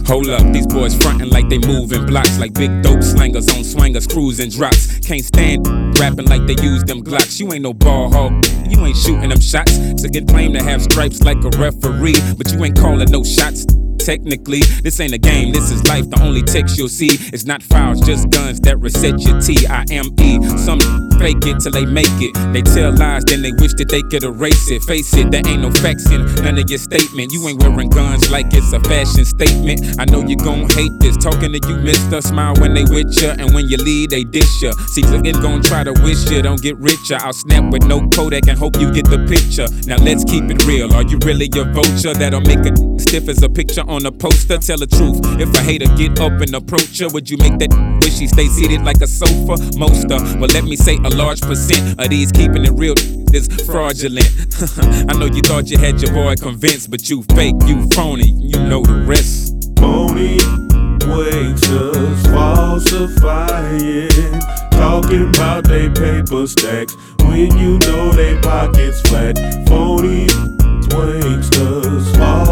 Hold up, these boys frontin' like they moving blocks, like big dope slangers on swangers, cruising drops. Can't stand rapping like they use them Glocks. You ain't no ball hog, you ain't shooting them shots. To get claim to have stripes like a referee, but you ain't calling no shots. Technically, this ain't a game, this is life. The only text you'll see is not files, just guns that reset your T-I-M-E. Some fake it till they make it. They tell lies, then they wish that they could erase it. Face it, there ain't no facts in none of your statement. You ain't wearing guns like it's a fashion statement. I know you gon' hate this, talking to you, mister. Smile when they with ya, and when you leave, they dish ya. See, they gon' try to wish ya don't get richer. I'll snap with no Kodak and hope you get the picture. Now let's keep it real. Are you really a vulture that'll make a stiff as a picture on a poster? Tell the truth. If a hater get up and approach her, would you make that wish he stay seated like a sofa? Most well, let me say a large percent of these keeping it real is fraudulent. I know you thought you had your boy convinced, but you fake, you phony, you know the rest. Phony waiters falsifying, talking about they paper stacks when you know they pockets flat. Phony waiters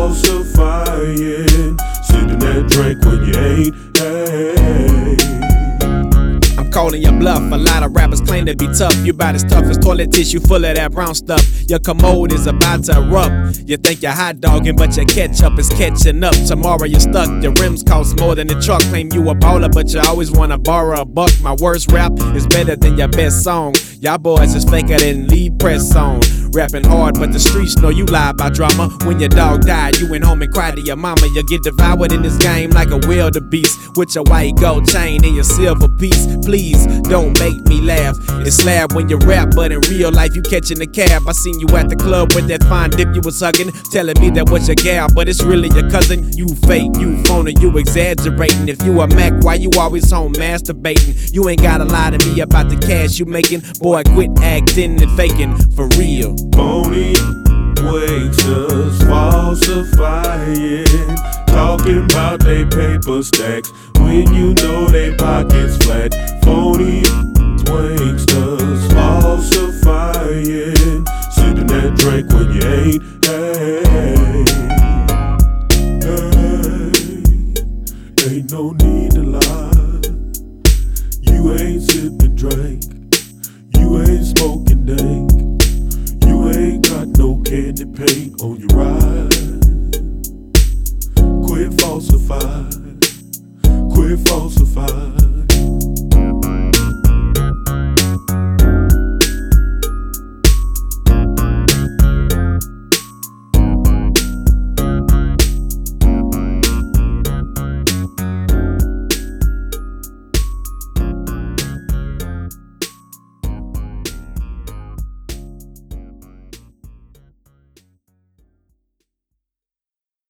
falsifying, sipping that drink when you ain't. Hey. Calling your bluff. A lot of rappers claim to be tough. You about as tough as toilet tissue full of that brown stuff. Your commode is about to erupt. You think you're hot dogging, but your ketchup is catching up. Tomorrow you're stuck. Your rims cost more than the truck. Claim you a baller, but you always wanna borrow a buck. My worst rap is better than your best song. Y'all boys is faker than lead press song. Rapping hard, but the streets know you lie about drama. When your dog died, you went home and cried to your mama. You get devoured in this game like a wildebeest, with your white gold chain and your silver piece. Please don't make me laugh. It's slab when you rap, but in real life you catching the cab. I seen you at the club with that fine dip you was hugging, telling me that was your gal, but it's really your cousin. You fake, you phony, you exaggerating. If you a Mac, why you always home masturbating? You ain't gotta lie to me about the cash you making. Boy, quit acting and faking for real. Phony waiters falsifying, talking about they paper stacks when you know they pockets flat. Phony waiters falsifying, sipping that drink when you ain't. Hey, ain't no need to lie. You ain't sipping drink, you ain't smoking dank, you ain't got no candy paint on your ride. Quit falsify, quit falsify.